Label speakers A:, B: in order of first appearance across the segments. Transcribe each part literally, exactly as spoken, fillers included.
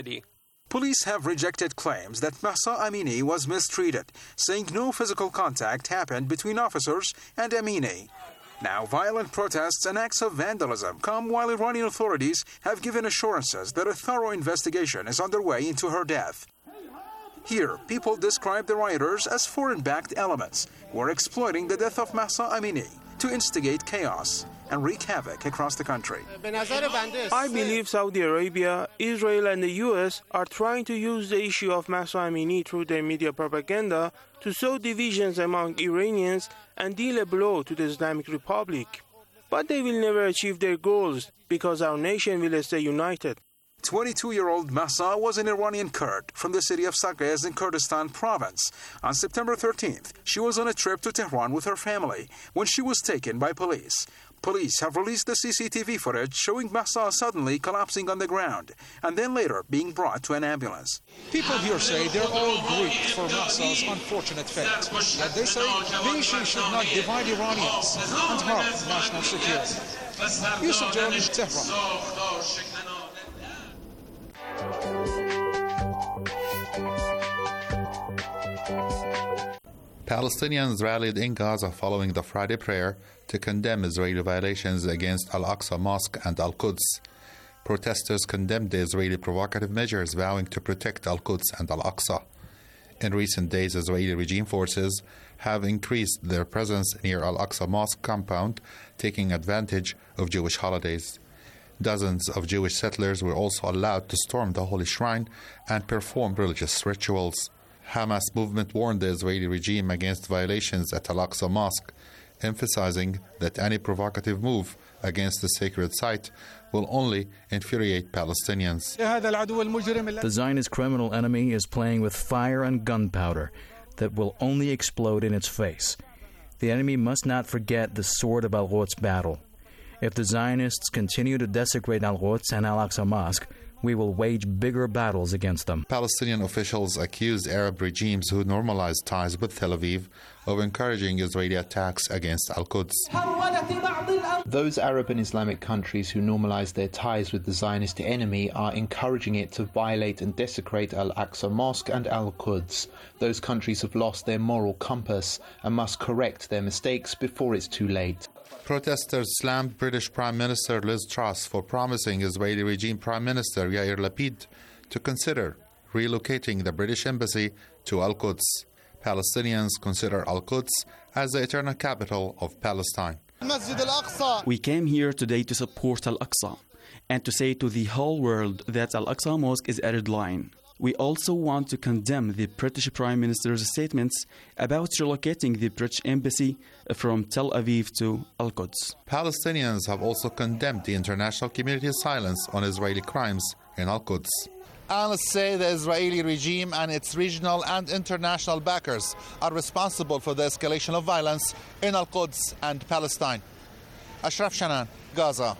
A: Police have rejected claims that Mahsa Amini was mistreated, saying no physical contact happened between officers and Amini. Now, violent protests and acts of vandalism come while Iranian authorities have given assurances that a thorough investigation is underway into her death. Here, people describe the rioters as foreign-backed elements who are exploiting the death of Mahsa Amini to instigate chaos and wreak havoc across the country.
B: I believe Saudi Arabia, Israel and the U S are trying to use the issue of Mahsa Amini through their media propaganda to sow divisions among Iranians and deal a blow to the Islamic Republic. But they will never achieve their goals because our nation will stay united.
A: twenty-two-year-old Mahsa was an Iranian Kurd from the city of Saqqez in Kurdistan province. On September thirteenth, she was on a trip to Tehran with her family when she was taken by police. Police have released the C C T V footage showing Mahsa suddenly collapsing on the ground and then later being brought to an ambulance.
C: People here say they're all grieved for Mahsa's unfortunate fate. Yet they say the issue should not divide Iranians and harm national security. Yusuf George, Tehran.
D: Palestinians rallied in Gaza following the Friday prayer to condemn Israeli violations against Al-Aqsa Mosque and Al-Quds. Protesters condemned the Israeli provocative measures vowing to protect Al-Quds and Al-Aqsa. In recent days, Israeli regime forces have increased their presence near Al-Aqsa Mosque compound, taking advantage of Jewish holidays. Dozens of Jewish settlers were also allowed to storm the holy shrine and perform religious rituals. Hamas movement warned the Israeli regime against violations at Al-Aqsa Mosque, emphasizing that any provocative move against the sacred site will only infuriate Palestinians.
E: The Zionist criminal enemy is playing with fire and gunpowder that will only explode in its face. The enemy must not forget the sword of Al-Quds battle. If the Zionists continue to desecrate Al-Quds and Al-Aqsa Mosque, we will wage bigger battles against them.
D: Palestinian officials accused Arab regimes who normalized ties with Tel Aviv of encouraging Israeli attacks against Al-Quds.
F: Those Arab and Islamic countries who normalize their ties with the Zionist enemy are encouraging it to violate and desecrate Al-Aqsa Mosque and Al-Quds. Those countries have lost their moral compass and must correct their mistakes before it's too late.
D: Protesters slammed British Prime Minister Liz Truss for promising Israeli regime Prime Minister Yair Lapid to consider relocating the British embassy to Al-Quds. Palestinians consider Al-Quds as the eternal capital of Palestine.
G: We came here today to support Al-Aqsa and to say to the whole world that Al-Aqsa Mosque is a red line. We also want to condemn the British Prime Minister's statements about relocating the British embassy from Tel Aviv to Al-Quds.
D: Palestinians have also condemned the international community's silence on Israeli crimes in Al-Quds. Analysts say the Israeli regime and its regional and international backers are responsible for the escalation of violence in Al-Quds and Palestine. Ashraf Shanan, Gaza.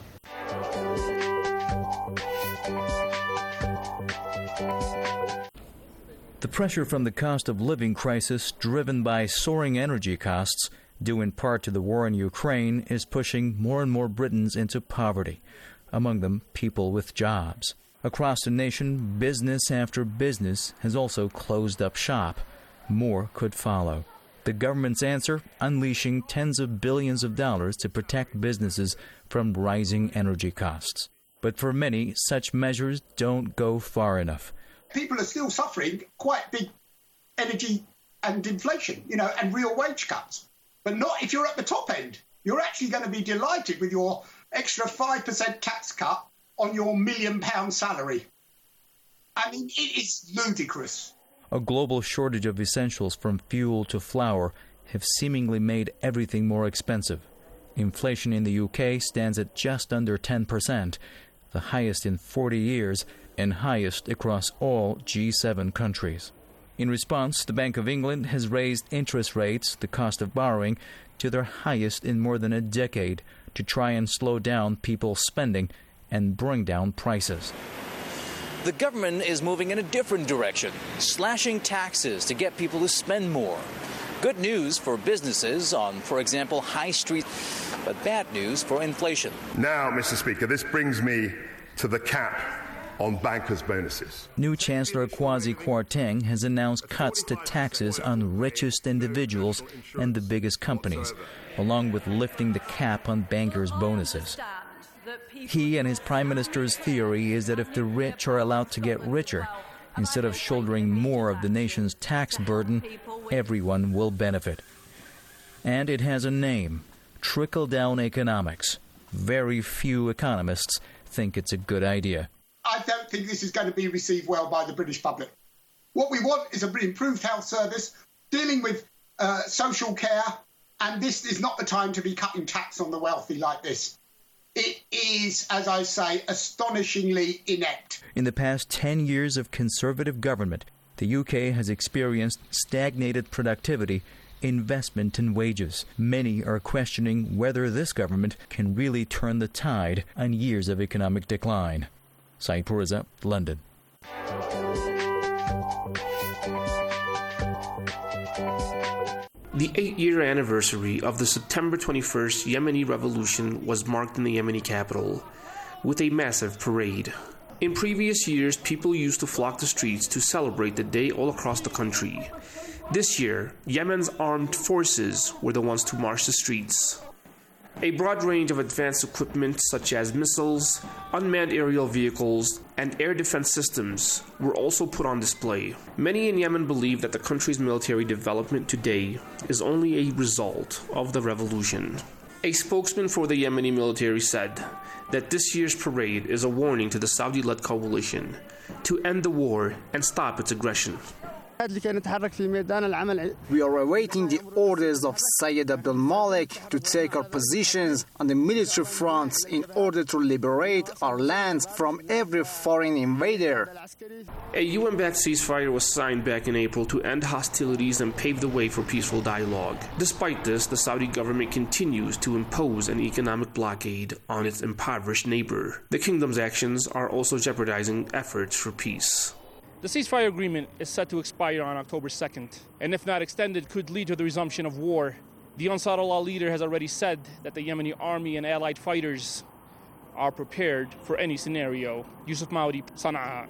E: The pressure from the cost of living crisis driven by soaring energy costs, due in part to the war in Ukraine, is pushing more and more Britons into poverty, among them people with jobs. Across the nation, business after business has also closed up shop. More could follow. The government's answer, unleashing tens of billions of dollars to protect businesses from rising energy costs. But for many, such measures don't go far enough.
H: People are still suffering quite big energy and inflation, you know, and real wage cuts. But not if you're at the top end. You're actually going to be delighted with your extra five percent tax cut on your million pound salary. I mean, it is ludicrous.
E: A global shortage of essentials from fuel to flour have seemingly made everything more expensive. Inflation in the U K stands at just under ten percent, the highest in forty years, and highest across all G seven countries. In response, the Bank of England has raised interest rates, the cost of borrowing, to their highest in more than a decade to try and slow down people's spending and bring down prices.
I: The government is moving in a different direction, slashing taxes to get people to spend more. Good news for businesses on, for example, high street, but bad news for inflation.
J: Now, Mister Speaker, this brings me to the cap on bankers' bonuses.
E: New Chancellor Kwasi Kwarteng has announced cuts to taxes on richest individuals and the biggest companies, along with lifting the cap on bankers' bonuses. He and his prime minister's theory is that if the rich are allowed to get richer, instead of shouldering more of the nation's tax burden, everyone will benefit. And it has a name: trickle-down economics. Very few economists think it's a good idea.
H: I don't think this is going to be received well by the British public. What we want is an improved health service, dealing with uh, social care, and this is not the time to be cutting tax on the wealthy like this. It is, as I say, astonishingly inept.
E: In the past ten years of Conservative government, the U K has experienced stagnated productivity, investment and wages. Many are questioning whether this government can really turn the tide on years of economic decline. Saeed Pourreza, London.
B: The eight-year anniversary of the September twenty-first Yemeni revolution was marked in the Yemeni capital with a massive parade. In previous years, people used to flock the streets to celebrate the day all across the country. This year, Yemen's armed forces were the ones to march the streets. A broad range of advanced equipment such as missiles, unmanned aerial vehicles, and air defense systems were also put on display. Many in Yemen believe that the country's military development today is only a result of the revolution. A spokesman for the Yemeni military said that this year's parade is a warning to the Saudi-led coalition to end the war and stop its aggression.
K: We are awaiting the orders of Sayyid Abdul Malik to take our positions on the military fronts in order to liberate our lands from every foreign invader.
B: A U N-backed ceasefire was signed back in April to end hostilities and pave the way for peaceful dialogue. Despite this, the Saudi government continues to impose an economic blockade on its impoverished neighbor. The kingdom's actions are also jeopardizing efforts for peace.
L: The ceasefire agreement is set to expire on October second, and if not extended, could lead to the resumption of war. The Ansar Allah leader has already said that the Yemeni army and allied fighters are prepared for any scenario. Yusuf Maudi, Sana'a.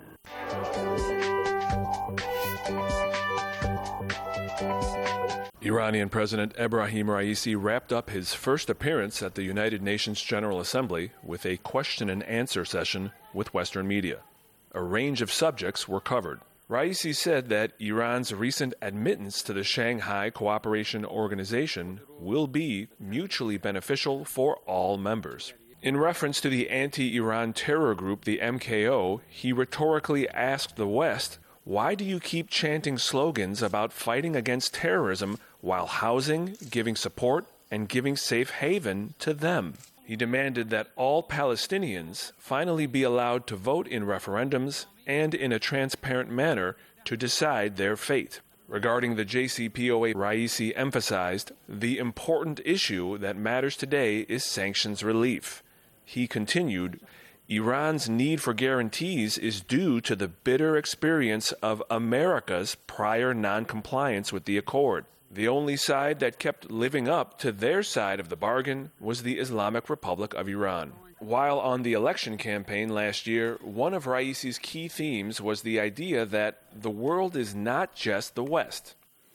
M: Iranian President Ebrahim Raisi wrapped up his first appearance at the United Nations General Assembly with a question and answer session with Western media. A range of subjects were covered. Raisi said that Iran's recent admittance to the Shanghai Cooperation Organization will be mutually beneficial for all members. In reference to the anti-Iran terror group, the M K O, he rhetorically asked the West, "Why do you keep chanting slogans about fighting against terrorism while housing, giving support, and giving safe haven to them?" He demanded that all Palestinians finally be allowed to vote in referendums and in a transparent manner to decide their fate. Regarding the J C P O A, Raisi emphasized, the important issue that matters today is sanctions relief. He continued, Iran's need for guarantees is due to the bitter experience of America's prior non-compliance with the accord. The only side that kept living up to their side of the bargain was the Islamic Republic of Iran. While on the election campaign last year, one of Raisi's key themes was the idea that the world is not just the West.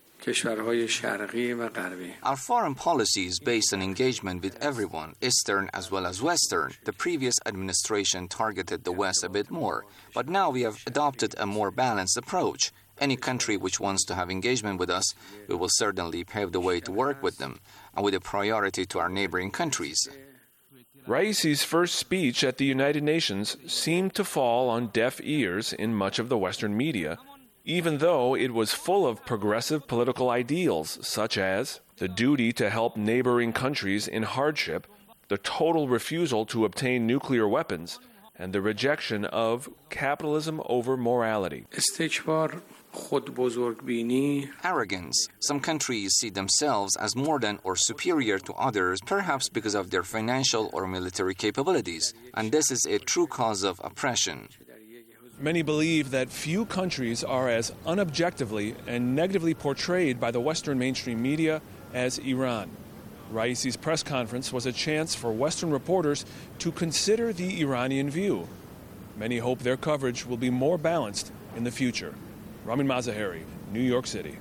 N: Our foreign policy is based on engagement with everyone, Eastern as well as Western. The previous administration targeted the West a bit more, but now we have adopted a more balanced approach. Any country which wants to have engagement with us, we will certainly pave the way to work with them, and with a priority to our neighboring countries.
M: Raisi's first speech at the United Nations seemed to fall on deaf ears in much of the Western media, even though it was full of progressive political ideals, such as the duty to help neighboring countries in hardship, the total refusal to obtain nuclear weapons, and the rejection of capitalism over morality.
N: Arrogance. Some countries see themselves as more than or superior to others, perhaps because of their financial or military capabilities, and this is a true cause of oppression.
M: Many believe that few countries are as unobjectively and negatively portrayed by the Western mainstream media as Iran. Raisi's press conference was a chance for Western reporters to consider the Iranian view. Many hope their coverage will be more balanced in the future. Ramin Mazaheri, New York City.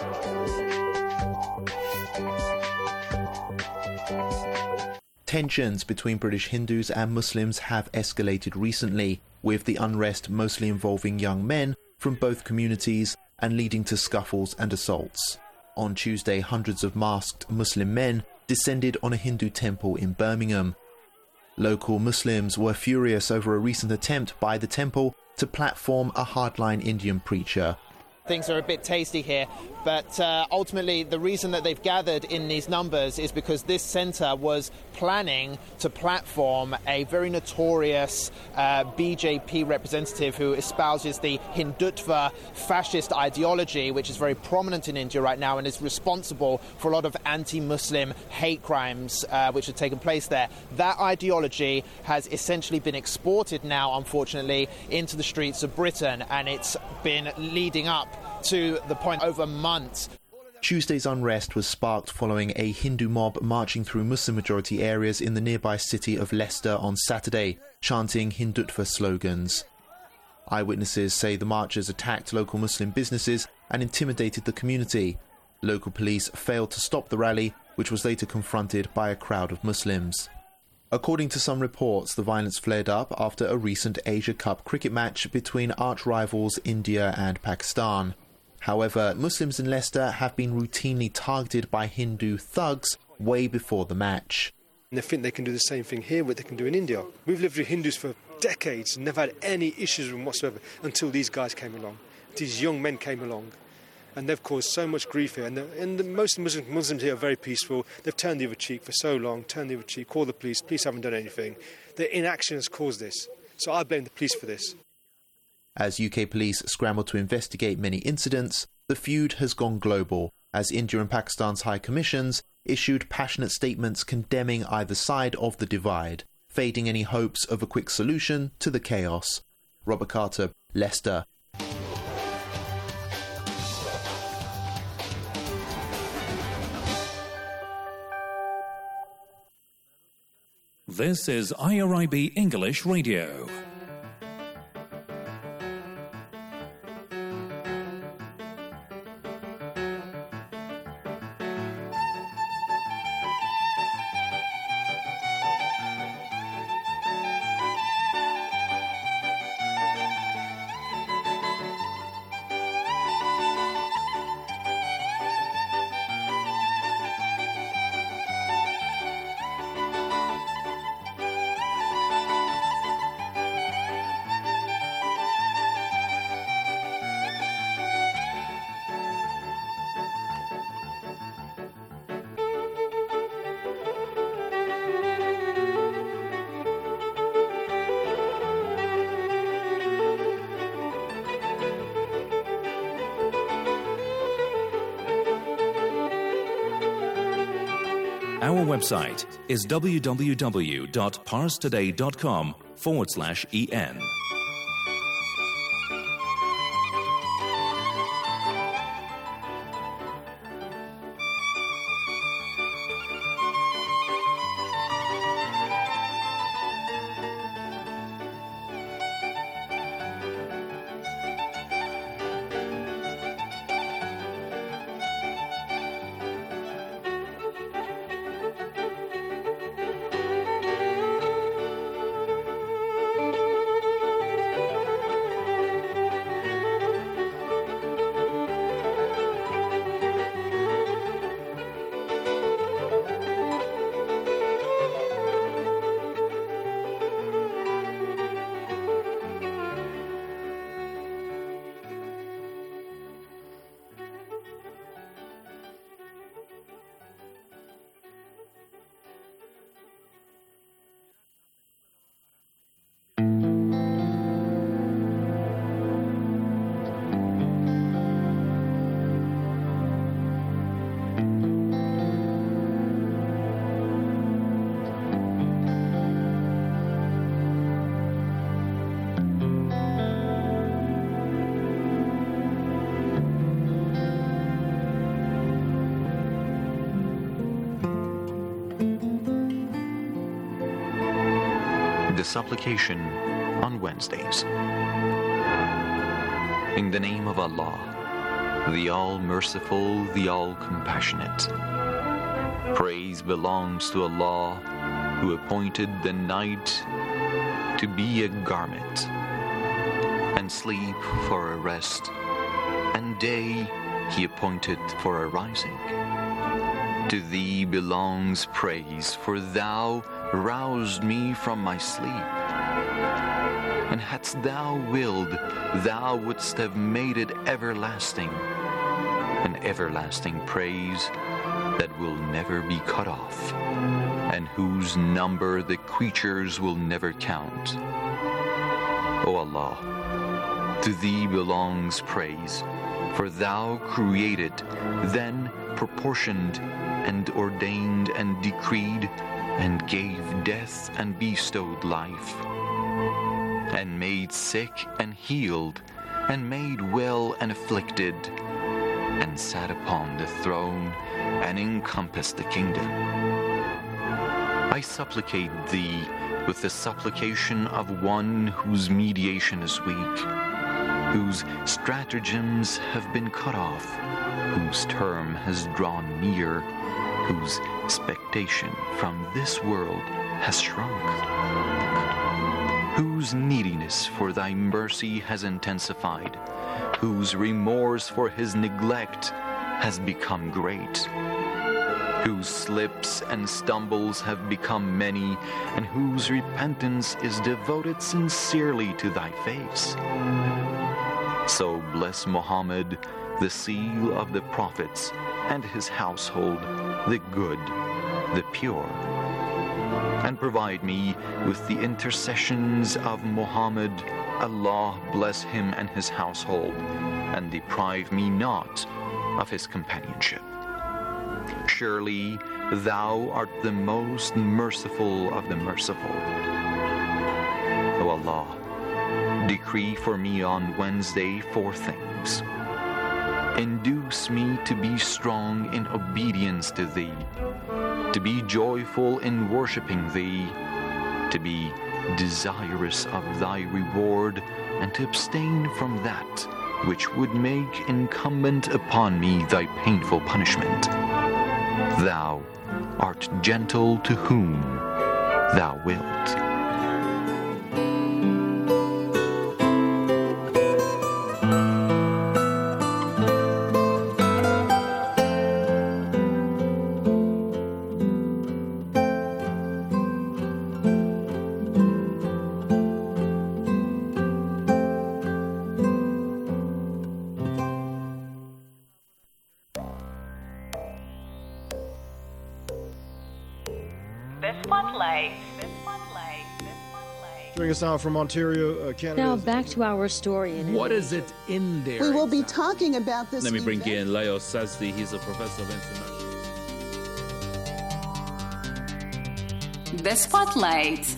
F: Tensions between British Hindus and Muslims have escalated recently, with the unrest mostly involving young men from both communities and leading to scuffles and assaults. On Tuesday, hundreds of masked Muslim men descended on a Hindu temple in Birmingham. Local Muslims were furious over a recent attempt by the temple to platform a hardline Indian preacher.
J: Things are a bit tasty here, but uh, ultimately the reason that they've gathered in these numbers is because this centre was planning to platform a very notorious uh, B J P representative who espouses the Hindutva fascist ideology, which is very prominent in India right now and is responsible for a lot of anti-Muslim hate crimes uh, which have taken place there. That ideology has essentially been exported now, unfortunately, into the streets of Britain, and it's been leading up to the point over months.
F: Tuesday's unrest was sparked following a Hindu mob marching through Muslim-majority areas in the nearby city of Leicester on Saturday, chanting Hindutva slogans. Eyewitnesses say the marchers attacked local Muslim businesses and intimidated the community. Local police failed to stop the rally, which was later confronted by a crowd of Muslims. According to some reports, the violence flared up after a recent Asia Cup cricket match between arch-rivals India and Pakistan. However, Muslims in Leicester have been routinely targeted by Hindu thugs way before the match.
O: And they think they can do the same thing here, what they can do in India. We've lived with Hindus for decades and never had any issues with them whatsoever until these guys came along. These young men came along. And they've caused so much grief here. And, the, and the, most Muslims, Muslims here are very peaceful. They've turned the other cheek for so long, turned the other cheek, called the police. Police haven't done anything. Their inaction has caused this. So I blame the police for this.
F: As U K police scramble to investigate many incidents, the feud has gone global, as India and Pakistan's high commissions issued passionate statements condemning either side of the divide, fading any hopes of a quick solution to the chaos. Robert Carter, Leicester.
P: This is I R I B English Radio. Our website is www.parstoday.com forward slash en.
Q: The supplication on Wednesdays. In the name of Allah, the All-Merciful, the All-Compassionate. Praise belongs to Allah, who appointed the night to be a garment, and sleep for a rest, and day He appointed for a rising. To Thee belongs praise, for Thou roused me from my sleep. And hadst Thou willed, Thou wouldst have made it everlasting, an everlasting praise that will never be cut off, and whose number the creatures will never count. O Allah, to Thee belongs praise, for Thou created, then proportioned, and ordained, and decreed, and gave death, and bestowed life, and made sick, and healed, and made well, and afflicted, and sat upon the throne, and encompassed the kingdom. I supplicate Thee with the supplication of one whose mediation is weak, whose stratagems have been cut off, whose term has drawn near, whose expectation from this world has shrunk, whose neediness for Thy mercy has intensified, whose remorse for his neglect has become great, whose slips and stumbles have become many, and whose repentance is devoted sincerely to Thy face. So bless Muhammad, the seal of the prophets, and his household, the good, the pure. And provide me with the intercessions of Muhammad. Allah bless him and his household, and deprive me not of his companionship. Surely Thou art the most merciful of the merciful. O Allah, decree for me on Wednesday four things. Induce me to be strong in obedience to Thee, to be joyful in worshiping Thee, to be desirous of Thy reward, and to abstain from that which would make incumbent upon me Thy painful punishment. Thou art gentle to whom Thou wilt.
R: Joining us now from Ontario, uh, Canada.
S: Now back to our story. In
T: what is it in there?
U: We will be talking about this.
T: Let me bring
U: event.
T: in Leo Sazdi. He's a professor of international.
V: The Spotlight.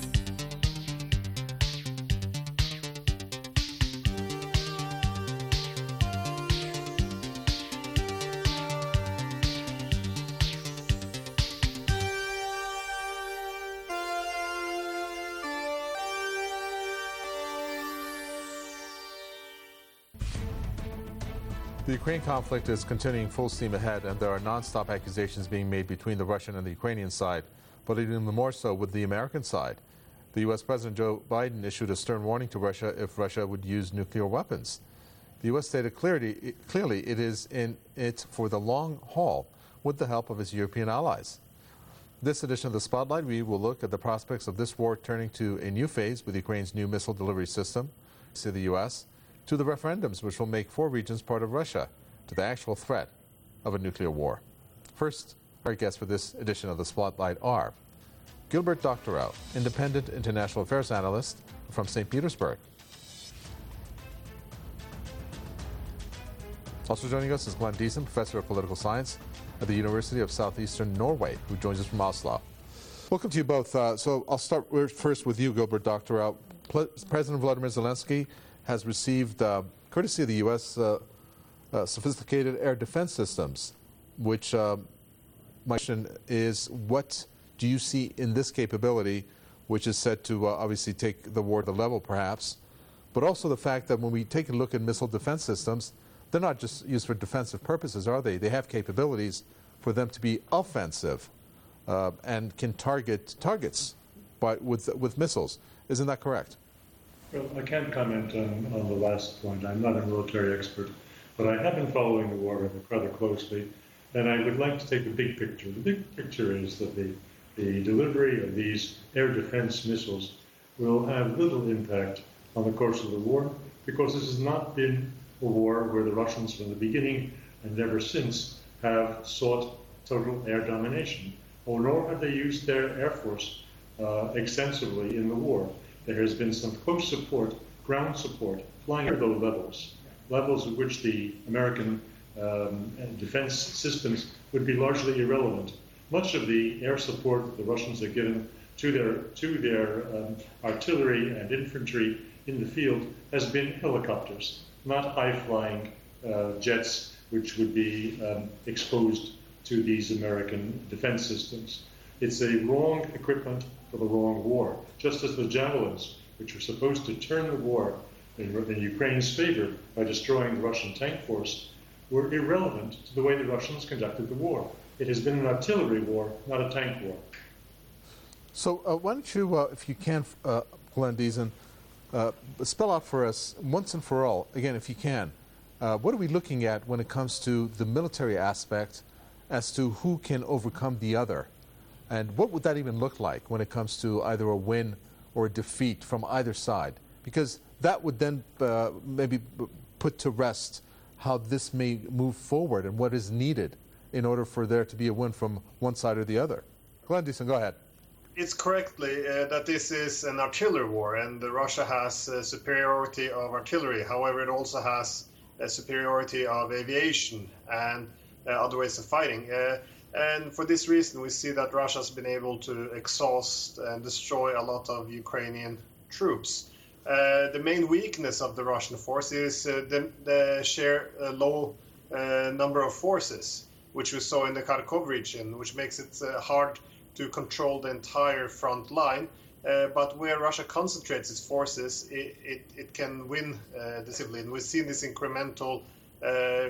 W: The Ukraine conflict is continuing full steam ahead, and there are non-stop accusations being made between the Russian and the Ukrainian side, but even more so with the American side. The U S President Joe Biden issued a stern warning to Russia if Russia would use nuclear weapons. The U S stated clearly, clearly it is in it for the long haul with the help of its European allies. This edition of the Spotlight, we will look at the prospects of this war turning to a new phase with Ukraine's new missile delivery system to the U S, to the referendums which will make four regions part of Russia, to the actual threat of a nuclear war. First, our guests for this edition of the Spotlight are Gilbert Doctorow, independent international affairs analyst from Saint Petersburg. Also joining us is Glenn Diesen, professor of political science at the University of Southeastern Norway, who joins us from Oslo. Welcome to you both. Uh, so I'll start first with you, Gilbert Doctorow. President Vladimir Zelensky has received, uh, courtesy of the U S, uh, uh, sophisticated air defense systems, which uh, my question is, what do you see in this capability which is said to uh, obviously take the war to the level, perhaps, but also the fact that when we take a look at missile defense systems, they're not just used for defensive purposes, are they? They have capabilities for them to be offensive uh, and can target targets by, with, with missiles. Isn't that correct?
A: Well, I can't comment on, on the last point. I'm not a military expert, but I have been following the war rather closely, and I would like to take the big picture. The big picture is that the, the delivery of these air defense missiles will have little impact on the course of the war, because this has not been a war where the Russians from the beginning and ever since have sought total air domination, or nor have they used their air force uh, extensively in the war. There has been some close support, ground support, flying at low levels, levels at which the American um, defense systems would be largely irrelevant. Much of the air support that the Russians have given to their, to their um, artillery and infantry in the field has been helicopters, not high-flying uh, jets which would be um, exposed to these American defense systems. It's a wrong equipment for the wrong war, just as the javelins, which were supposed to turn the war in, in Ukraine's favor by destroying the Russian tank force, were irrelevant to the way the Russians conducted the war. It has been an artillery war, not a tank war.
W: So uh, why don't you, uh, if you can, uh, Glenn Diesen, uh, spell out for us, once and for all, again, if you can, uh, what are we looking at when it comes to the military aspect as to who can overcome the other? And what would that even look like when it comes to either a win or a defeat from either side? Because that would then uh, maybe put to rest how this may move forward and what is needed in order for there to be a win from one side or the other. Glenn Diesen, go ahead.
U: It's correctly uh, that this is an artillery war, and uh, Russia has uh, superiority of artillery. However, it also has a superiority of aviation and uh, other ways of fighting. Uh, and for this reason, we see that Russia has been able to exhaust and destroy a lot of Ukrainian troops. Uh, the main weakness of the Russian force is uh, the, the sheer uh, low uh, number of forces, which we saw in the Kharkov region, which makes it uh, hard to control the entire front line. Uh, but where Russia concentrates its forces, it, it, it can win uh, decisively. And we've seen this incremental uh, uh,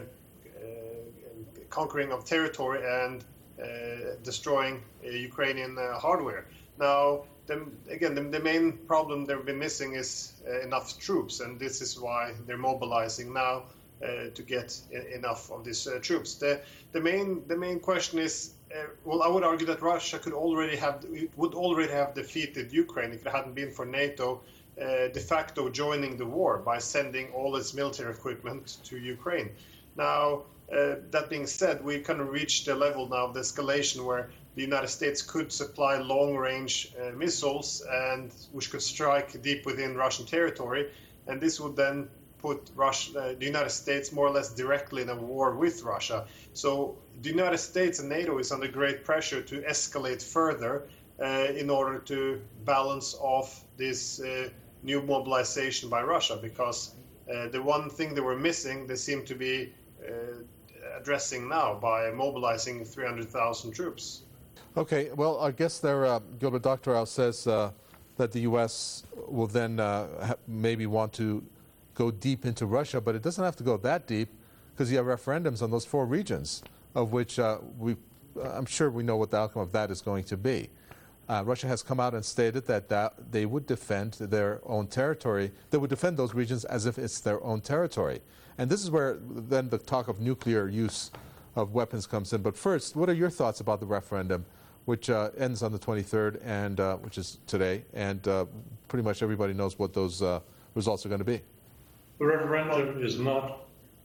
U: conquering of territory and uh, destroying uh, Ukrainian uh, hardware. Now, the, again, the, the main problem they've been missing is uh, enough troops, and this is why they're mobilizing now uh, to get I- enough of these uh, troops. The, the main the main question is, uh, well, I would argue that Russia could already have would already have defeated Ukraine if it hadn't been for NATO uh, de facto joining the war by sending all its military equipment to Ukraine. Now, uh, that being said, we kind of reached a level now of the escalation where the United States could supply long-range uh, missiles, and which could strike deep within Russian territory, and this would then put Russia, uh, the United States more or less directly in a war with Russia. So the United States and NATO is under great pressure to escalate further uh, in order to balance off this uh, new mobilization by Russia, because uh, the one thing they were missing, they seem to be uh, addressing now by mobilizing three hundred thousand troops.
W: Okay, well, I guess there, uh, Gilbert Doctorow says uh, that the U S will then uh, ha- maybe want to go deep into Russia, but it doesn't have to go that deep because you have referendums on those four regions, of which uh, we, I'm sure we know what the outcome of that is going to be. Uh, Russia has come out and stated that, that they would defend their own territory. They would defend those regions as if it's their own territory. And this is where then the talk of nuclear use of weapons comes in. But first, what are your thoughts about the referendum, which uh, ends on the twenty-third, and uh, which is today, and uh, pretty much everybody knows what those uh, results are going to be?
A: The referendum is not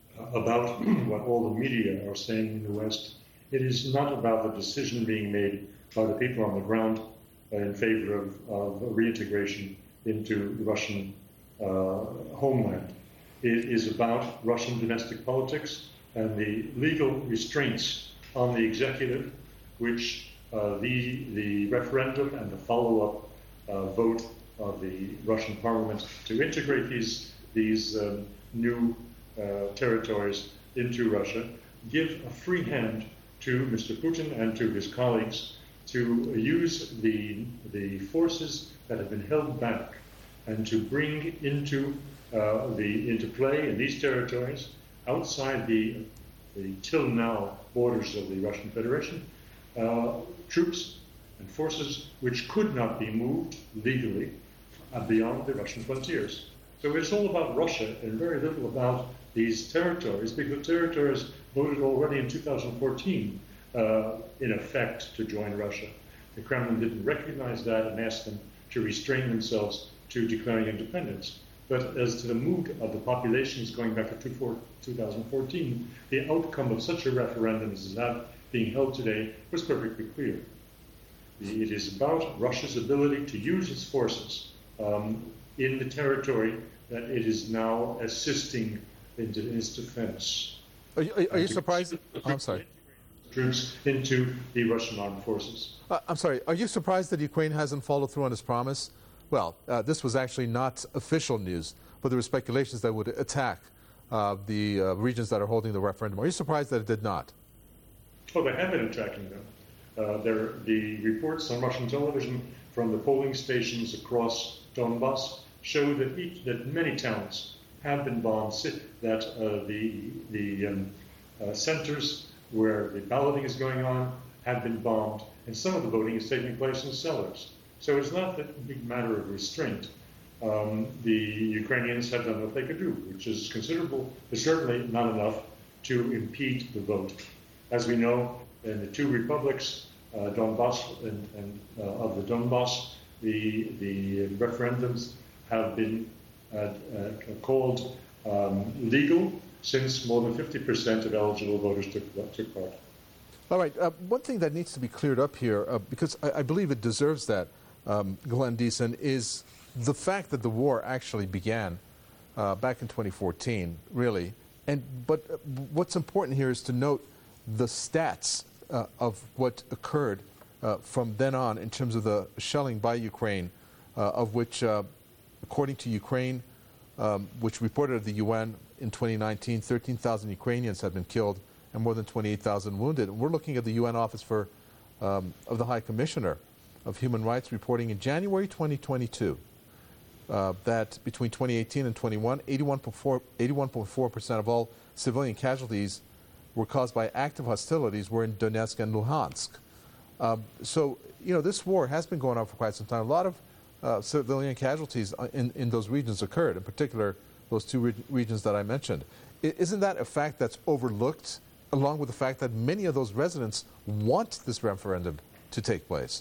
A: about what all the media are saying in the West. It is not about the decision being made by the people on the ground uh, in favor of, of reintegration into the Russian uh, homeland. It is about Russian domestic politics and the legal restraints on the executive, which uh, the, the referendum and the follow-up uh, vote of the Russian parliament to integrate these, these um, new uh, territories into Russia give a free hand to Mister Putin and to his colleagues to to use the, the forces that have been held back and to bring into, uh, the, into play in these territories, outside the, the till now borders of the Russian Federation, uh, troops and forces which could not be moved legally beyond the Russian frontiers. So it's all about Russia and very little about these territories, because territories voted already in two thousand fourteen, uh, in effect, to join Russia. The Kremlin didn't recognize that and asked them to restrain themselves to declaring independence. But as to the mood of the populations going back to two thousand fourteen, the outcome of such a referendum as that being held today was perfectly clear. It is about Russia's ability to use its forces um, in the territory that it is now assisting in, in its defense.
W: Are you, are you surprised? Oh, I'm sorry.
A: Troops into the Russian armed forces.
W: Uh, I'm sorry. Are you surprised that Ukraine hasn't followed through on its promise? Well, uh, this was actually not official news, but there were speculations that would attack uh, the uh, regions that are holding the referendum. Are you surprised that it did not?
A: Oh, they have been attacking them. Uh, there, the reports on Russian television from the polling stations across Donbass show that, each, that many towns have been bombed, that uh, the, the um, uh, centers where the balloting is going on have been bombed, and some of the voting is taking place in cellars. So it's not a big matter of restraint. Um, the Ukrainians have done what they could do, which is considerable, but certainly not enough to impede the vote. As we know, in the two republics, uh, Donbass and, and uh, of the Donbass, the, the referendums have been uh, uh, called um, legal since more than fifty percent of eligible voters took, took part.
W: All right. Uh, one thing that needs to be cleared up here, uh, because I, I believe it deserves that, um, Glenn Deason, is the fact that the war actually began uh, back in twenty fourteen, really. And but what's important here is to note the stats uh, of what occurred uh, from then on in terms of the shelling by Ukraine, uh, of which, uh, according to Ukraine, um, which reported at the U N in twenty nineteen, thirteen thousand Ukrainians had been killed and more than twenty-eight thousand wounded. And we're looking at the U N Office for um, of the High Commissioner of Human Rights reporting in January twenty twenty-two uh, that between twenty eighteen and twenty-one, eighty-one point four percent of all civilian casualties were caused by active hostilities were in Donetsk and Luhansk. Um, so, you know, this war has been going on for quite some time. A lot of uh, civilian casualties in, in those regions occurred, in particular those two re- regions that I mentioned. I, isn't that a fact that's overlooked, along with the fact that many of those residents want this referendum to take place?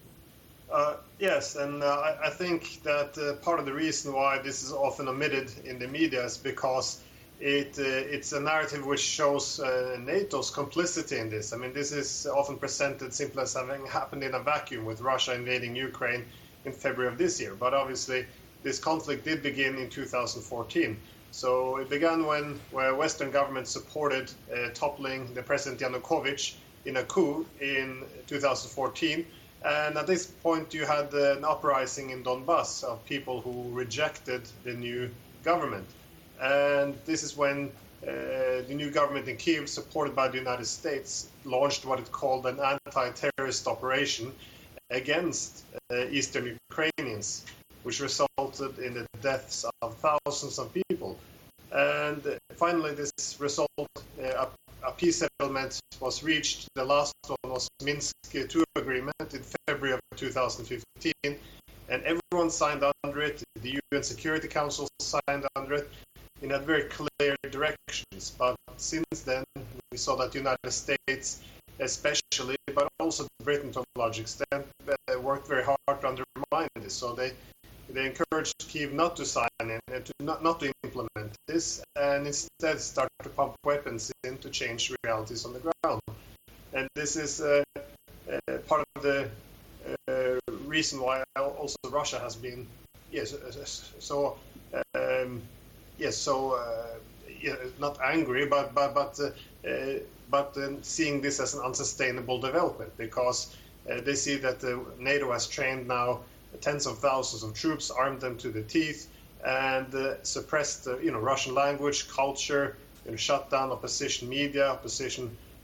U: Uh, yes, and uh, I, I think that uh, part of the reason why this is often omitted in the media is because it uh, it's a narrative which shows uh, NATO's complicity in this. I mean, this is often presented simply as having happened in a vacuum with Russia invading Ukraine in February of this year. But obviously, this conflict did begin in two thousand fourteen. So it began when where Western governments supported uh, toppling the President Yanukovych in a coup in two thousand fourteen. And at this point, you had uh, an uprising in Donbass of people who rejected the new government. And this is when uh, the new government in Kyiv, supported by the United States, launched what it called an anti-terrorist operation against uh, Eastern Ukrainians, which resulted in the deaths of thousands of people. And uh, finally, this result, uh, a, a peace settlement was reached. The last one was Minsk two agreement in February of two thousand fifteen, and everyone signed under it. The U N Security Council signed under it in a very clear directions. But since then, we saw that the United States, especially, but also Britain to a large extent, uh, worked very hard to undermine this. So they they encouraged Kyiv not to sign in, and to not, not to implement this, and instead start to pump weapons in to change realities on the ground. And this is uh, uh, part of the uh, reason why also Russia has been, yes, so um, yes, so uh, yeah, not angry, but but but uh, uh, but uh, seeing this as an unsustainable development, because uh, they see that uh, NATO has trained now tens of thousands of troops, armed them to the teeth, and uh, suppressed uh, you know Russian language, culture, you know, shut down opposition media, opposition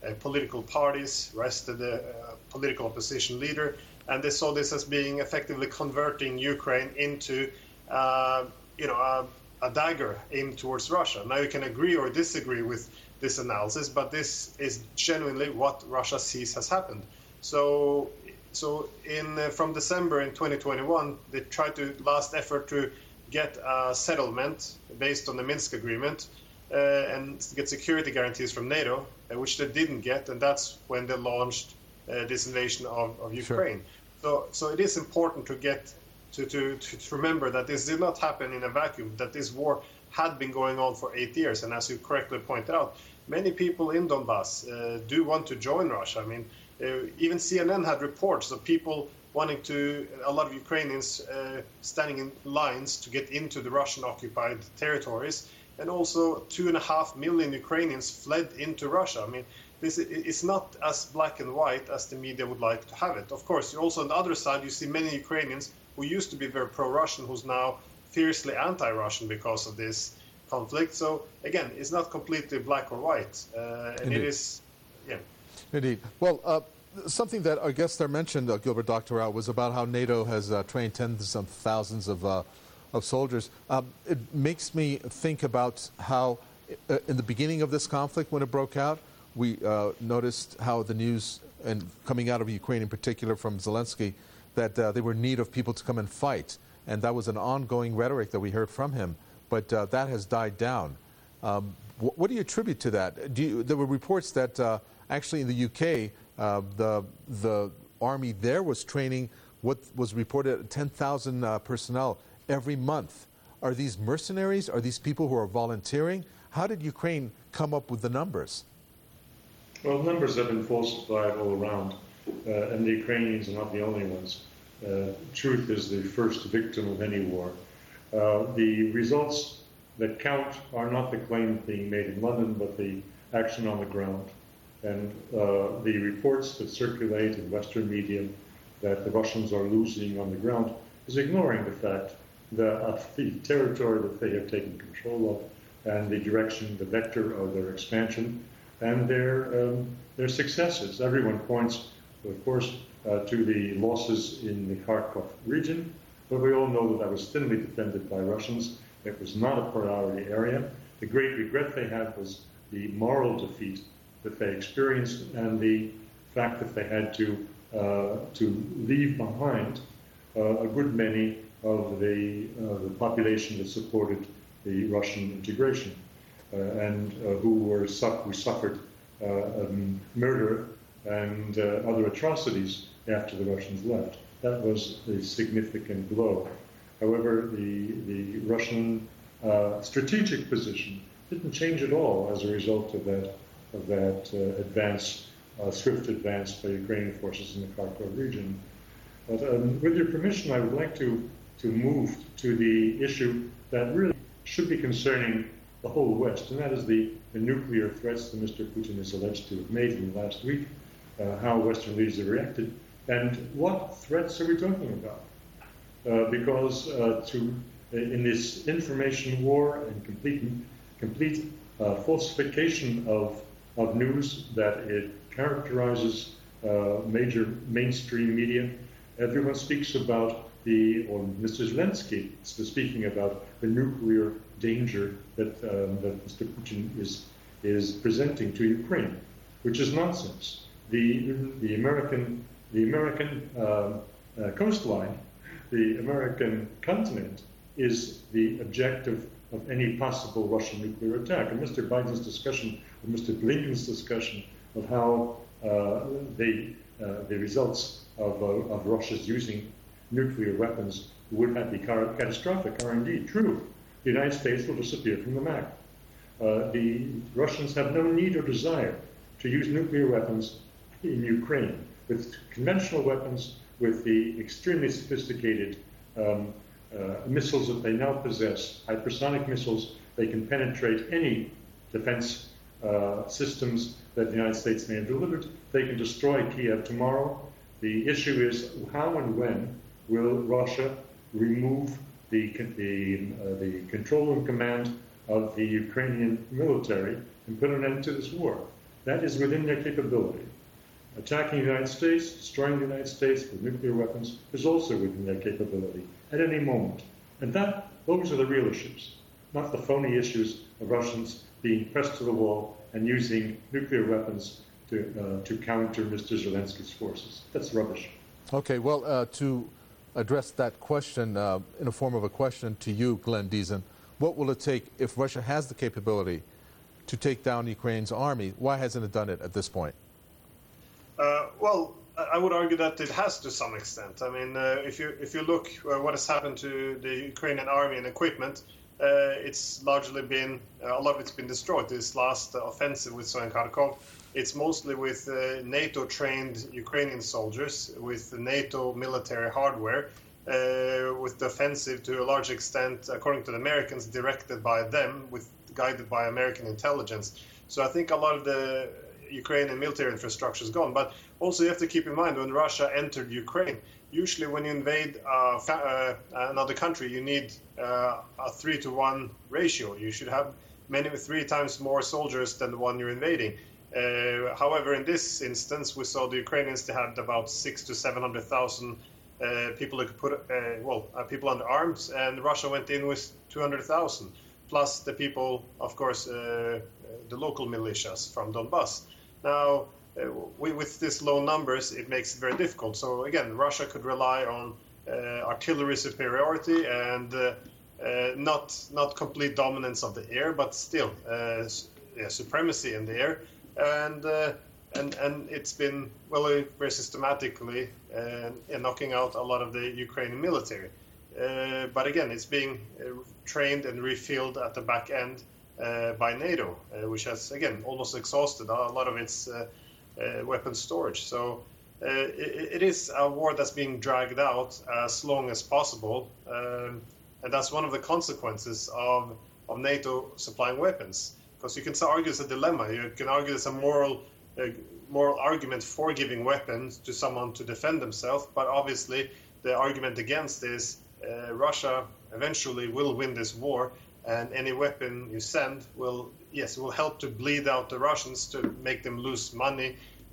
U: uh, political parties, arrested the uh, political opposition leader, and they saw this as being effectively converting Ukraine into, uh, you know, a, a dagger aimed towards Russia. Now you can agree or disagree with this analysis, but this is genuinely what Russia sees has happened. So, so in uh, from December in twenty twenty-one, they tried to last effort to get a settlement based on the Minsk agreement uh, and get security guarantees from NATO, uh, which they didn't get, and that's when they launched uh, this invasion of, of Ukraine. Sure. So, so it is important to get to, to to remember that this did not happen in a vacuum. That this war had been going on for eight years, and as you correctly pointed out, many people in Donbass uh, do want to join Russia. I mean, uh, even C N N had reports of people wanting to, a lot of Ukrainians uh, standing in lines to get into the Russian-occupied territories, and also two and a half million Ukrainians fled into Russia. I mean, this is not as black and white as the media would like to have it. Of course, also on the other side, you see many Ukrainians who used to be very pro-Russian, who's now fiercely anti-Russian because of this conflict. So again, it's not completely black or white, uh, and it is, yeah.
W: Indeed. Well, uh, something that I guess they mentioned, uh, Gilbert Doctorow, was about how NATO has uh, trained tens of thousands of uh, of soldiers. Um, it makes me think about how, uh, in the beginning of this conflict, when it broke out, we uh, noticed how the news, and coming out of Ukraine in particular from Zelensky, that uh, they were in need of people to come and fight, and that was an ongoing rhetoric that we heard from him. But uh, that has died down. Um, wh what do you attribute to that? Do you, there were reports that uh, actually in the U K, uh, the the army there was training what was reported ten thousand uh, personnel every month. Are these mercenaries? Are these people who are volunteering? How did Ukraine come up with the numbers?
A: Well, numbers have been falsified all around, uh, and the Ukrainians are not the only ones. Uh, truth is the first victim of any war. Uh, the results that count are not the claims being made in London, but the action on the ground. And uh, the reports that circulate in Western media that the Russians are losing on the ground is ignoring the fact that uh, the territory that they have taken control of and the direction, the vector of their expansion and their, um, their successes. Everyone points, of course, uh, to the losses in the Kharkov region, but we all know that that was thinly defended by Russians. It was not a priority area. The great regret they had was the moral defeat that they experienced and the fact that they had to uh, to leave behind uh, a good many of the, uh, the population that supported the Russian integration uh, and uh, who were su who suffered uh, um, murder and uh, other atrocities after the Russians left. That was a significant blow. However, the, the Russian uh, strategic position didn't change at all as a result of that, of that uh, advance, uh, swift advance by Ukrainian forces in the Kharkov region. But um, with your permission, I would like to, to move to the issue that really should be concerning the whole West, and that is the, the nuclear threats that Mister Putin is alleged to have made in the last week, uh, how Western leaders have reacted, and what threats are we talking about? Uh, because uh, to in this information war and complete complete uh, falsification of of news that it characterizes uh, major mainstream media, everyone speaks about the, or Mister Zelensky is speaking about the nuclear danger that um, that Mister Putin is is presenting to Ukraine, which is nonsense. The the American the American uh, uh, coastline, the American continent, is the objective of any possible Russian nuclear attack. And Mister Biden's discussion, or Mister Blinken's discussion of how uh, they, uh, the results of, uh, of Russia's using nuclear weapons would have be catastrophic are indeed true. The United States will disappear from the map. Uh, the Russians have no need or desire to use nuclear weapons in Ukraine. With conventional weapons, with the extremely sophisticated um, uh, missiles that they now possess, hypersonic missiles, they can penetrate any defense uh, systems that the United States may have delivered. They can destroy Kiev tomorrow. The issue is how and when will Russia remove the, the, uh, the control and command of the Ukrainian military and put an end to this war. That is within their capability. Attacking the United States, destroying the United States with nuclear weapons is also within their capability at any moment. And that, those are the real issues, not the phony issues of Russians being pressed to the wall and using nuclear weapons to, uh, to counter Mister Zelensky's forces. That's rubbish.
W: Okay, well, uh, to address that question uh, in a form of a question to you, Glenn Diesen, what will it take if Russia has the capability to take down Ukraine's army? Why hasn't it done it at this point?
U: Uh, well, I would argue that it has to some extent. I mean, uh, if you if you look uh, what has happened to the Ukrainian army and equipment, uh, it's largely been uh, a lot of it's been destroyed. This last uh, offensive with Soyan Kharkov, it's mostly with uh, NATO-trained Ukrainian soldiers, with the NATO military hardware, uh, with the offensive to a large extent, according to the Americans, directed by them, with guided by American intelligence. So I think a lot of the Ukrainian military infrastructure is gone. But also you have to keep in mind, when Russia entered Ukraine, usually when you invade uh, uh, another country, you need uh, a three to one ratio. You should have many three times more soldiers than the one you're invading. Uh, however, in this instance, we saw the Ukrainians, they had about six to seven hundred thousand uh, people that could put uh, well uh, people under arms, and Russia went in with two hundred thousand, plus the people, of course, uh, the local militias from Donbass. Now, uh, we, with these low numbers, it makes it very difficult. So again, Russia could rely on uh, artillery superiority and uh, uh, not not complete dominance of the air, but still uh, yeah, supremacy in the air. And uh, and and it's been well very systematically uh, knocking out a lot of the Ukrainian military. Uh, but again, it's being uh, trained and refilled at the back end uh, by NATO, uh, which has again almost exhausted a lot of its uh, uh, weapons storage. So uh, it, it is a war that's being dragged out as long as possible, um, and that's one of the consequences of of NATO supplying weapons. Because you can argue it's a dilemma. You can argue it's a moral, uh, moral argument for giving weapons to someone to defend themselves, but obviously the argument against is uh, Russia eventually will win this war, and any weapon you send will, yes, will help to bleed out the Russians to make them lose money,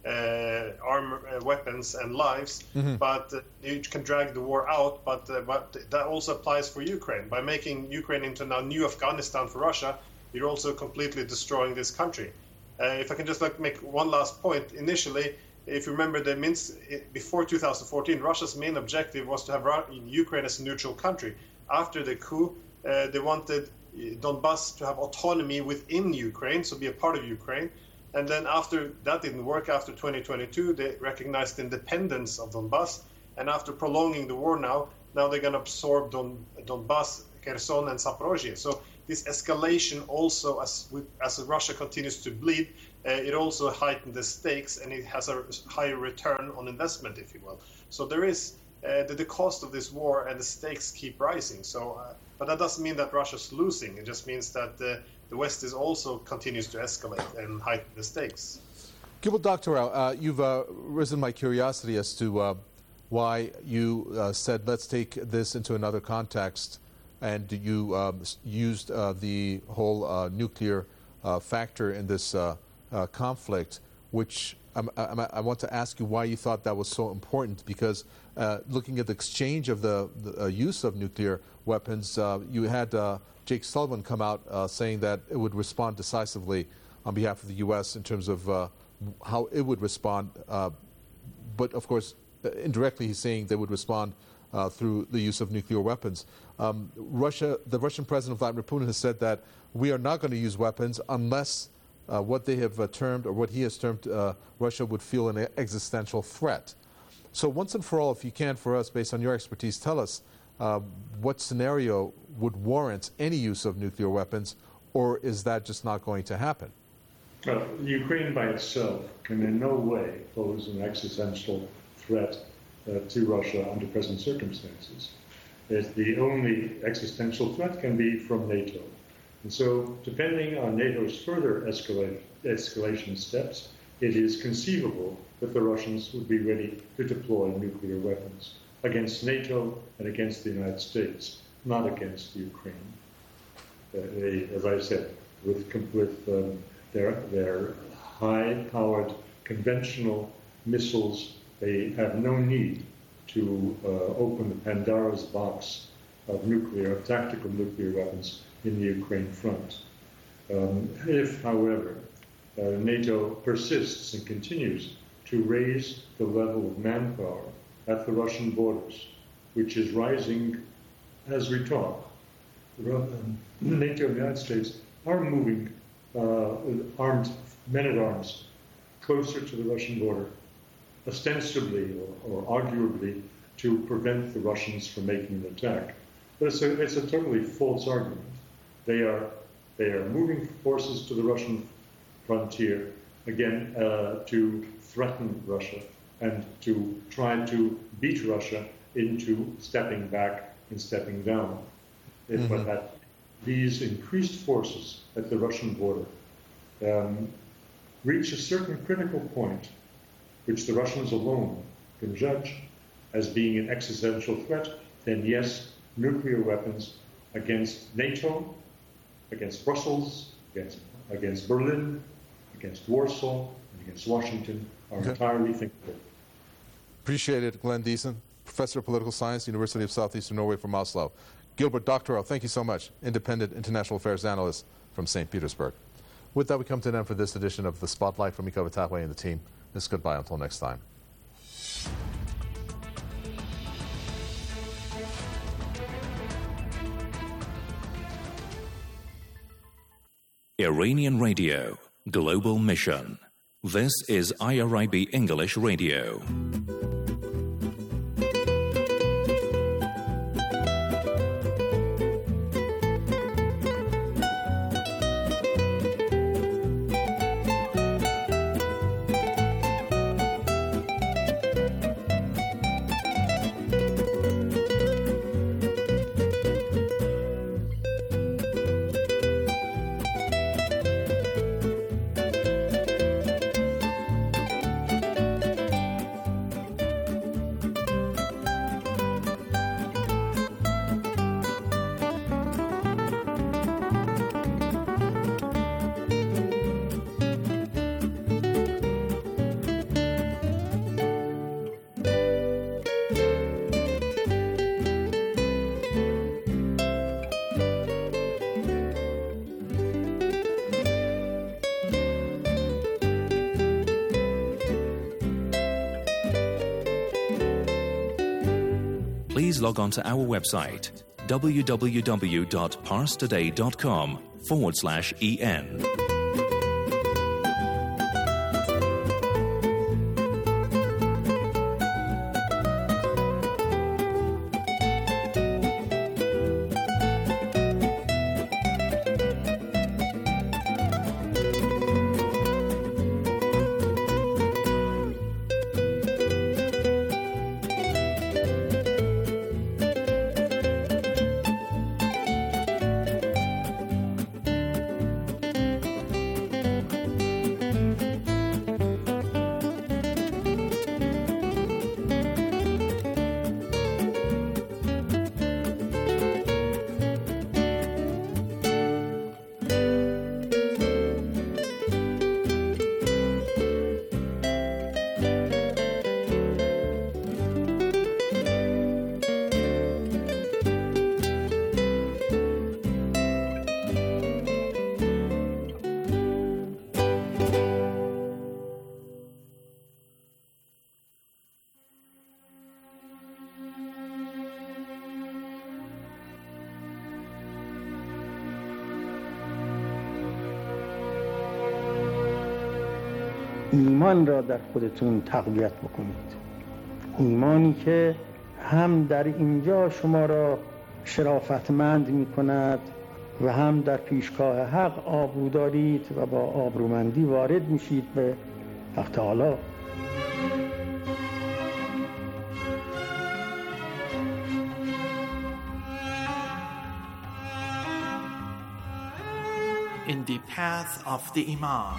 U: uh, armor, uh, weapons, and lives. Mm-hmm. But uh, you can drag the war out. But uh, but that also applies for Ukraine. By making Ukraine into a new Afghanistan for Russia, you're also completely destroying this country. Uh, if I can just like make one last point, initially, if you remember the Minsk, before two thousand fourteen, Russia's main objective was to have Ukraine as a neutral country. After the coup, uh, they wanted Donbass to have autonomy within Ukraine, so be a part of Ukraine. And then after that didn't work, after twenty twenty-two, they recognized the independence of Donbass. And after prolonging the war now, now they're going to absorb Don, Donbass, Kherson, and Zaporozhye. So this escalation also, as we, as Russia continues to bleed, uh, it also heightened the stakes, and it has a higher return on investment, if you will. So there is uh, the, the cost of this war, and the stakes keep rising. So, uh, but that doesn't mean that Russia's losing. It just means that uh, the West is also continues to escalate and heighten the stakes.
W: Gilbert Doctorow, uh, you've uh, risen my curiosity as to uh, why you uh, said, let's take this into another context. And you um, used uh, the whole uh, nuclear uh, factor in this uh, uh, conflict, which I'm, I'm, I want to ask you why you thought that was so important, because uh, looking at the exchange of the, the uh, use of nuclear weapons, uh, you had uh, Jake Sullivan come out uh, saying that it would respond decisively on behalf of the U S in terms of uh, how it would respond. Uh, but, of course, indirectly he's saying they would respond Uh, through the use of nuclear weapons. Um, Russia, the Russian President Vladimir Putin has said that we are not going to use weapons unless uh, what they have uh, termed, or what he has termed, uh, Russia would feel an existential threat. So once and for all, if you can, for us, based on your expertise, tell us uh, what scenario would warrant any use of nuclear weapons, or is that just not going to happen?
A: Well, Ukraine by itself can in no way pose an existential threat Uh, to Russia under present circumstances. It's the only existential threat can be from NATO. And so, depending on NATO's further escalate, escalation steps, it is conceivable that the Russians would be ready to deploy nuclear weapons against NATO and against the United States, not against Ukraine. Uh, they, as I said, with, with um, their, their high-powered conventional missiles. They have no need to uh, open the Pandora's box of nuclear, of tactical nuclear weapons in the Ukraine front. Um, if, however, uh, NATO persists and continues to raise the level of manpower at the Russian borders, which is rising as we talk, um, NATO and the United States are moving uh, armed men-at-arms closer to the Russian border, ostensibly or, or arguably to prevent the Russians from making an attack. But it's a, it's a totally false argument. They are, they are moving forces to the Russian frontier, again, uh, to threaten Russia and to try to beat Russia into stepping back and stepping down. Mm-hmm. But that these increased forces at the Russian border um, reach a certain critical point, which the Russians alone can judge as being an existential threat, then yes, nuclear weapons against NATO, against Brussels, against, against Berlin, against Warsaw, and against Washington are okay. entirely thinkable.
W: Appreciate it, Glenn Diesen, Professor of Political Science, University of Southeastern Norway from Oslo. Gilbert Doctorow, thank you so much, Independent International Affairs Analyst from Saint Petersburg. With that, we come to an end for this edition of The Spotlight from Miko Vatapwe and the team. It's goodbye until next time.
P: Iranian Radio, Global Mission. This is I R I B English Radio. Please log on to our website, www.parstoday.com forward slash EN.
C: ایمان را در خودتون تقویت بکنید. ایمانی که هم در اینجا شما را شرافتمند می کند و هم در پیشگاه حق آبرو دارید و با آبرومندی وارد میشید به حق تعالی.
G: In the path of the Imam.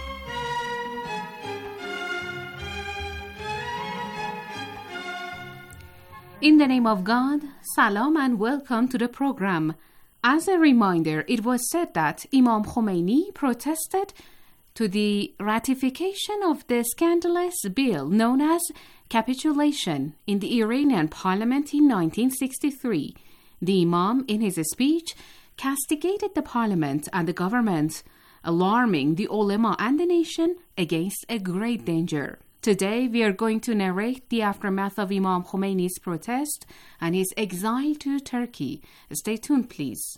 V: In the name of God, salam and welcome to the program. As a reminder, it was said that Imam Khomeini protested to the ratification of the scandalous bill known as capitulation in the Iranian parliament in nineteen sixty-three. The Imam, in his speech, castigated the parliament and the government, alarming the ulama and the nation against a great danger. Today, we are going to narrate the aftermath of Imam Khomeini's protest and his exile to Turkey. Stay tuned, please.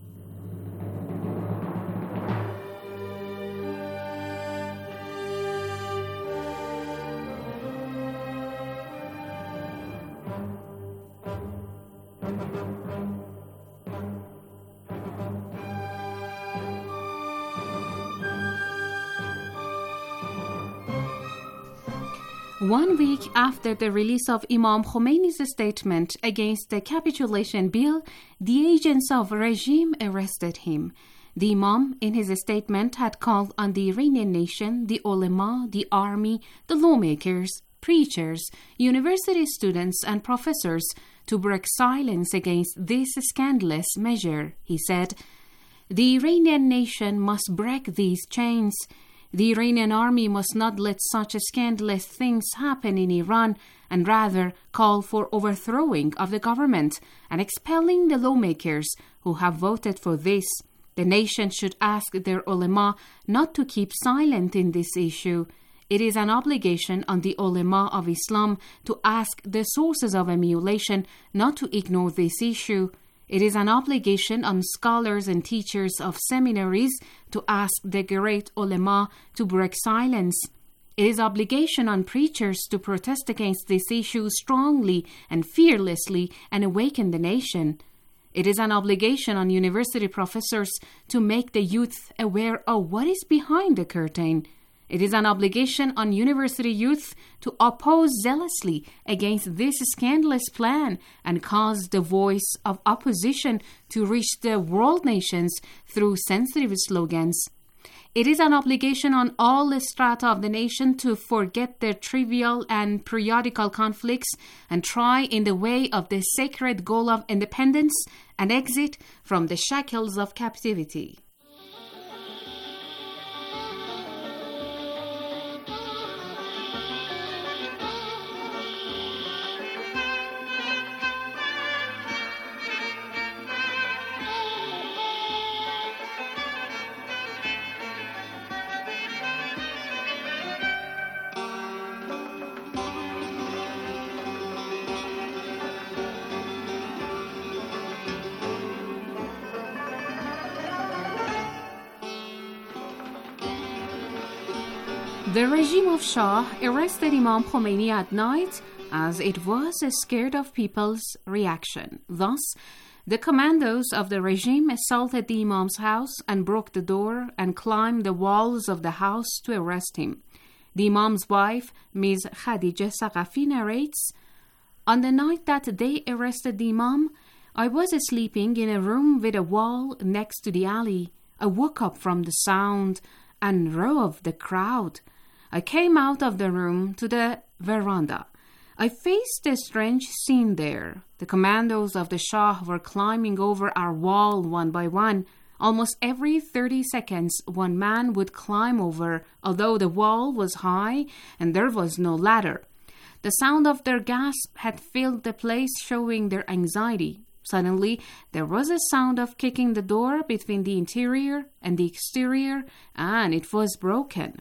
V: One week after the release of Imam Khomeini's statement against the capitulation bill, the agents of regime arrested him. The Imam, in his statement, had called on the Iranian nation, the ulama, the army, the lawmakers, preachers, university students, and professors to break silence against this scandalous measure. He said, "The Iranian nation must break these chains. The Iranian army must not let such scandalous things happen in Iran and rather call for overthrowing of the government and expelling the lawmakers who have voted for this. The nation should ask their ulama not to keep silent in this issue. It is an obligation on the ulama of Islam to ask the sources of emulation not to ignore this issue. It is an obligation on scholars and teachers of seminaries to ask the great ulama to break silence. It is obligation on preachers to protest against this issue strongly and fearlessly and awaken the nation. It is an obligation on university professors to make the youth aware of what is behind the curtain. It is an obligation on university youth to oppose zealously against this scandalous plan and cause the voice of opposition to reach the world nations through sensitive slogans. It is an obligation on all the strata of the nation to forget their trivial and periodical conflicts and try in the way of the sacred goal of independence and exit from the shackles of captivity." The regime of Shah arrested Imam Khomeini at night as it was scared of people's reaction. Thus, the commandos of the regime assaulted the Imam's house and broke the door and climbed the walls of the house to arrest him. The Imam's wife, Miz Khadija Saqafi, narrates, "On the night that they arrested the Imam, I was sleeping in a room with a wall next to the alley. I woke up from the sound and roar of the crowd. I came out of the room to the veranda. I faced a strange scene there. The commandos of the Shah were climbing over our wall one by one. Almost every thirty seconds, one man would climb over, although the wall was high and there was no ladder. The sound of their gasp had filled the place, showing their anxiety. Suddenly, there was a sound of kicking the door between the interior and the exterior, and it was broken."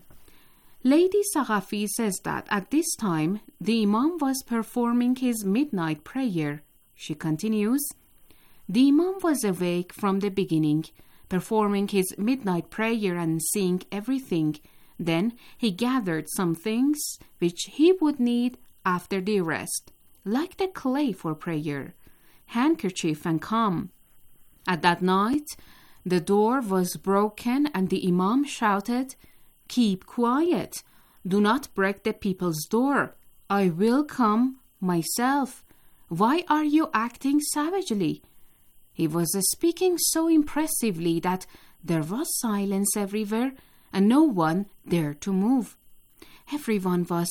V: Lady Saqafi says that at this time, the Imam was performing his midnight prayer. She continues, "The Imam was awake from the beginning, performing his midnight prayer and seeing everything. Then he gathered some things which he would need after the rest, like the clay for prayer, handkerchief and comb. At that night, the door was broken and the Imam shouted, 'Keep quiet. Do not break the people's door. I will come myself. Why are you acting savagely?' He was speaking so impressively that there was silence everywhere and no one dared to move. Everyone was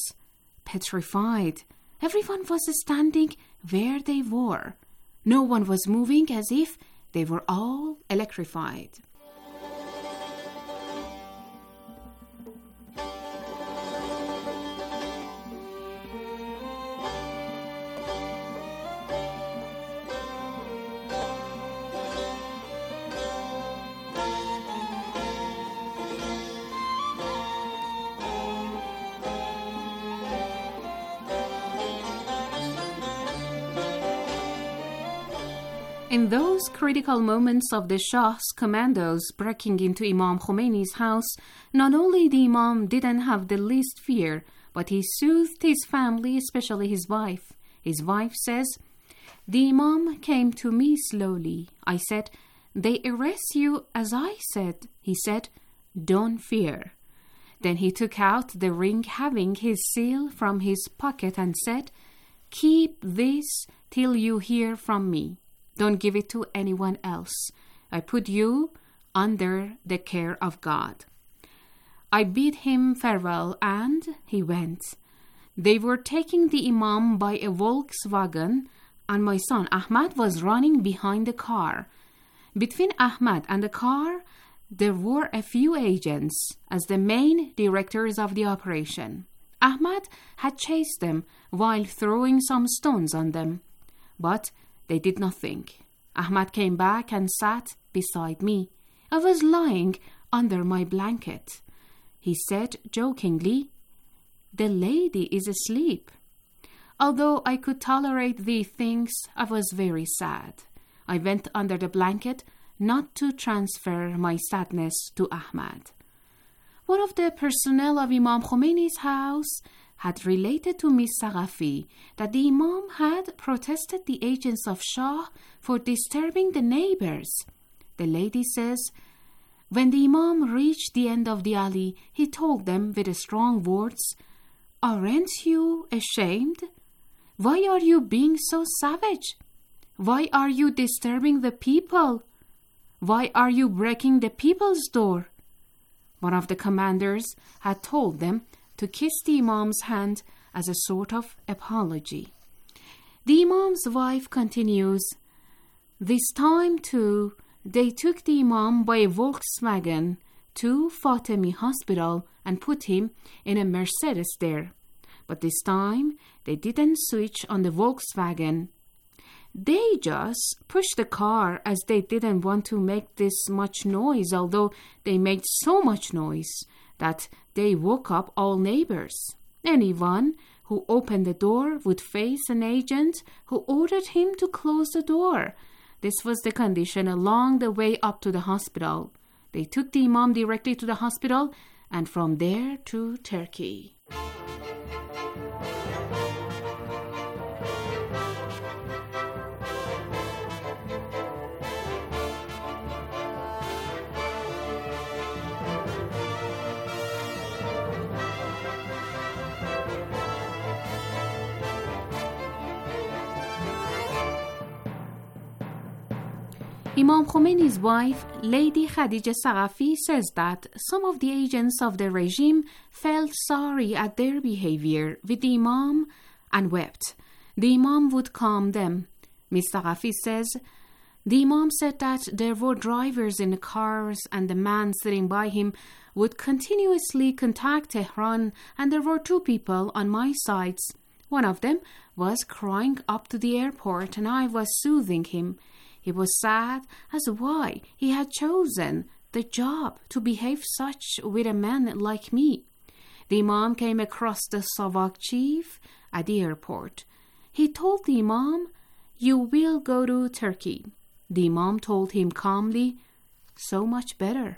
V: petrified. Everyone was standing where they were. No one was moving, as if they were all electrified." In those critical moments of the Shah's commandos breaking into Imam Khomeini's house, not only the Imam didn't have the least fear, but he soothed his family, especially his wife. His wife says, "The Imam came to me slowly. I said, 'They arrest you as I said.' He said, 'Don't fear.' Then he took out the ring having his seal from his pocket and said, 'Keep this till you hear from me. Don't give it to anyone else. I put you under the care of God.' I bid him farewell and he went. They were taking the Imam by a Volkswagen and my son Ahmad was running behind the car. Between Ahmad and the car, there were a few agents as the main directors of the operation. Ahmad had chased them while throwing some stones on them, but they did nothing. Ahmad came back and sat beside me. I was lying under my blanket. He said jokingly, 'The lady is asleep.' Although I could tolerate these things, I was very sad. I went under the blanket not to transfer my sadness to Ahmad. One of the personnel of Imam Khomeini's house had related to Miss Saghafi that the Imam had protested the agents of Shah for disturbing the neighbors. The lady says, when the Imam reached the end of the alley, he told them with strong words, 'Aren't you ashamed? Why are you being so savage? Why are you disturbing the people? Why are you breaking the people's door?' One of the commanders had told them to kiss the Imam's hand as a sort of apology. The Imam's wife continues, 'This time too, they took the Imam by a Volkswagen to Fatemi Hospital and put him in a Mercedes there. But this time, they didn't switch on the Volkswagen. They just pushed the car as they didn't want to make this much noise, although they made so much noise that they woke up all neighbors. Anyone who opened the door would face an agent who ordered him to close the door. This was the condition along the way up to the hospital. They took the Imam directly to the hospital and from there to Turkey." Imam Khomeini's wife, Lady Khadija Saghafi, says that some of the agents of the regime felt sorry at their behavior with the Imam and wept. The Imam would calm them. Miss Saghafi says, "The Imam said that there were drivers in the cars and the man sitting by him would continuously contact Tehran, and there were two people on my sides. One of them was crying up to the airport and I was soothing him. He was sad as why he had chosen the job to behave such with a man like me. The Imam came across the Savak chief at the airport. He told the Imam, 'You will go to Turkey.' The Imam told him calmly, 'So much better.'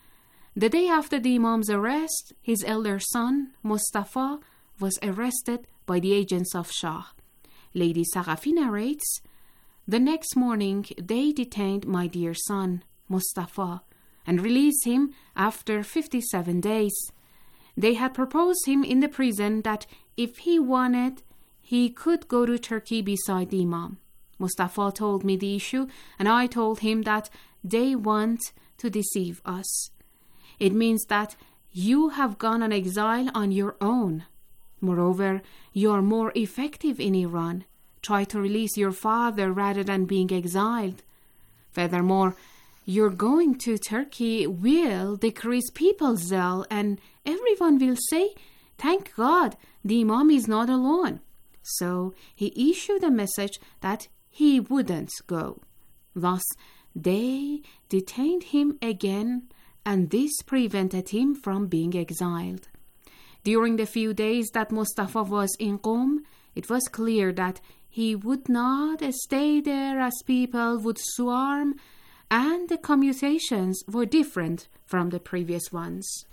V: The day after the Imam's arrest, his elder son, Mustafa, was arrested by the agents of Shah. Lady Saghafi narrates, "The next morning, they detained my dear son, Mustafa, and released him after fifty-seven days. They had proposed him in the prison that if he wanted, he could go to Turkey beside the Imam. Mustafa told me the issue, and I told him that they want to deceive us. It means that you have gone on exile on your own. Moreover, you are more effective in Iran. Try to release your father rather than being exiled. Furthermore, your going to Turkey will decrease people's zeal and everyone will say, 'Thank God, the Imam is not alone.' So he issued a message that he wouldn't go. Thus, they detained him again, and this prevented him from being exiled. During the few days that Mustafa was in Qom, it was clear that he would not stay there as people would swarm, and the commutations were different from the previous ones.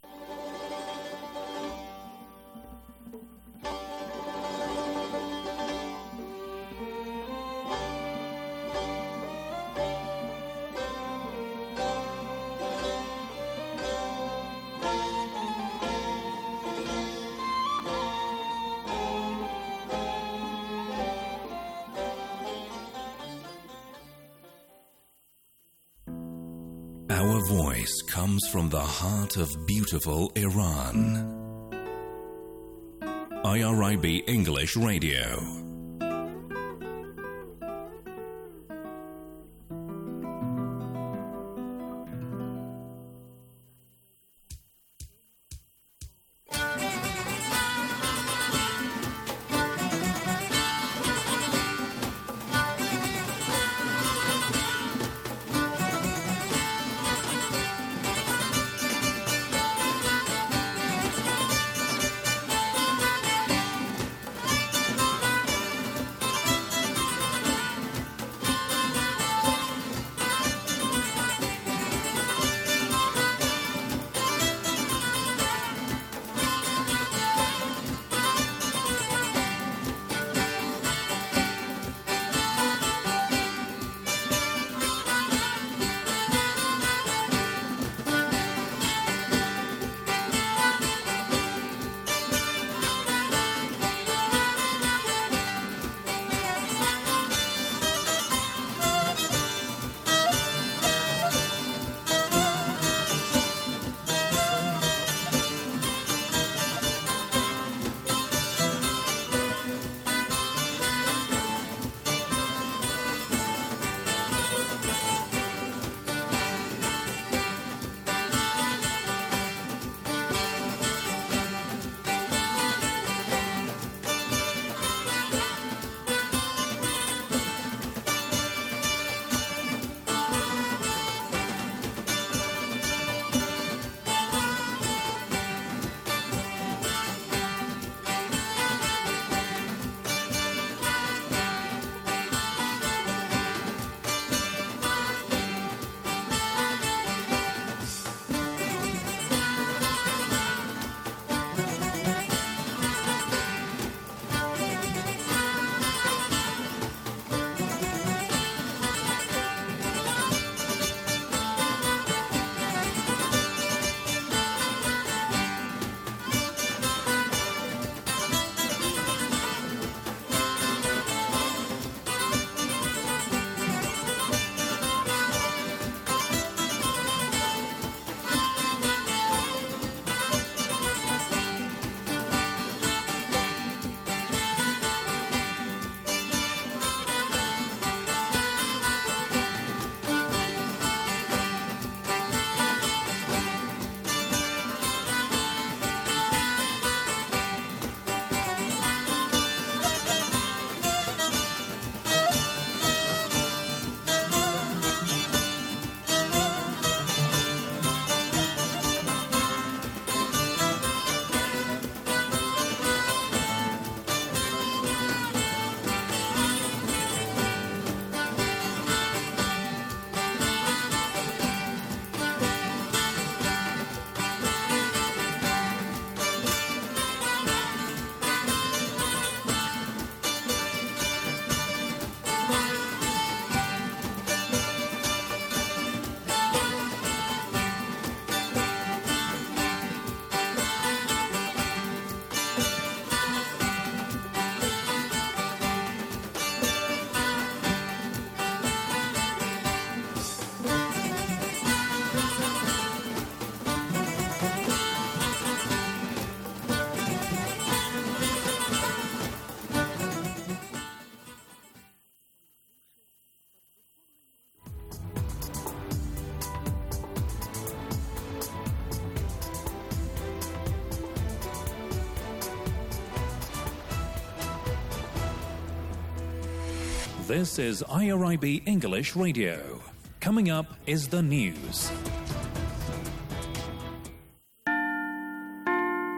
P: Our voice comes from the heart of beautiful Iran. I R I B English Radio. This is I R I B English Radio. Coming up is the news.